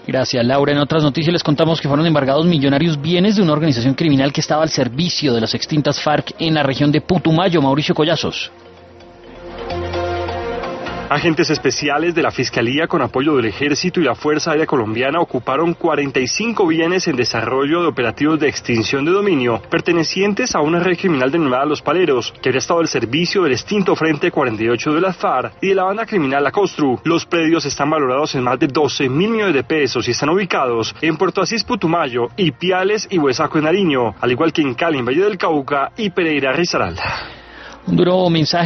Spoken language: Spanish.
Gracias, Laura. En otras noticias les contamos que fueron embargados millonarios bienes de una organización criminal que estaba al servicio de las extintas FARC en la región de Putumayo. Mauricio Collazos. Agentes especiales de la Fiscalía con apoyo del Ejército y la Fuerza Aérea Colombiana ocuparon 45 bienes en desarrollo de operativos de extinción de dominio pertenecientes a una red criminal denominada Los Paleros, que había estado al servicio del extinto Frente 48 de la FARC y de la banda criminal La Costru. Los predios están valorados en más de 12.000 millones de pesos y están ubicados en Puerto Asís, Putumayo, Ipiales y Huesaco en Nariño, al igual que en Cali, en Valle del Cauca y Pereira, Risaralda. Un duro mensaje